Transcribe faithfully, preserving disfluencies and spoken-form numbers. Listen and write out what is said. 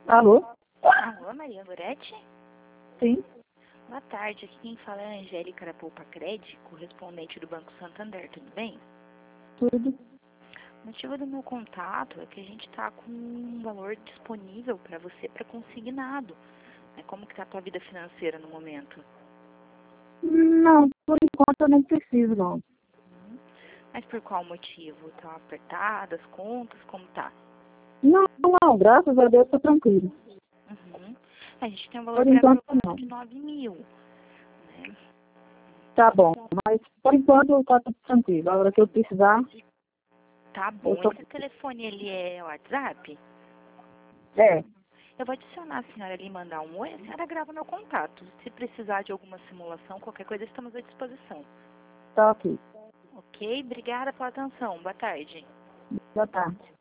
Alô? Alô, Maria Goretti? Sim. Boa tarde, aqui quem fala é a Angélica da Poupa Cred, correspondente do Banco Santander, tudo bem? Tudo. O motivo do meu contato é que a gente está com um valor disponível para você para consignado. Né? Como que está a tua vida financeira no momento? Não, por enquanto eu nem preciso, não. Uhum. Mas por qual motivo? Estão apertadas, contas, como tá? Não, não, graças a Deus tá tranquilo. Uhum. A gente tem um valor Por enquanto pré-aprovado não. de nove mil. Né? Tá bom, mas por enquanto tá tudo tranquilo. A hora que eu precisar, Tá eu bom. tô... Esse telefone, ele é WhatsApp? É, Eu vou adicionar a senhora ali e mandar um oi, a senhora grava meu contato. Se precisar de alguma simulação, qualquer coisa, estamos à disposição. tá ok. Ok? Obrigada pela atenção. Boa tarde. Boa tarde.